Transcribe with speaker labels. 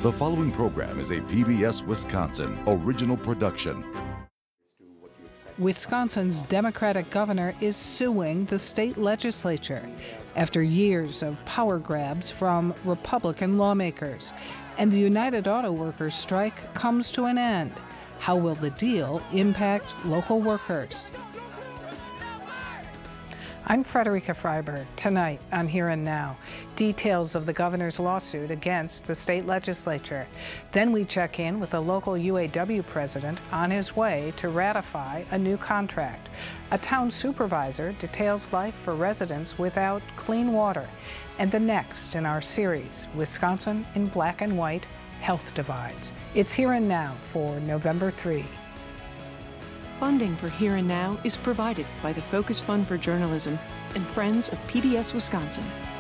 Speaker 1: The following program is a PBS Wisconsin original production.
Speaker 2: Wisconsin's Democratic governor is suing the state legislature after years of power grabs from Republican lawmakers. And the United Auto Workers strike comes to an end. How will the deal impact local workers? I'm Frederica Freiberg. Tonight on Here and Now, details of the governor's lawsuit against the state legislature. Then we check in with a local UAW president on his way to ratify a new contract. A town supervisor details life for residents without clean water. And the next in our series, Wisconsin in Black and White, Health Divides. It's Here and Now for November 3.
Speaker 3: Funding for Here and Now is provided by the Focus Fund for Journalism and Friends of PBS Wisconsin.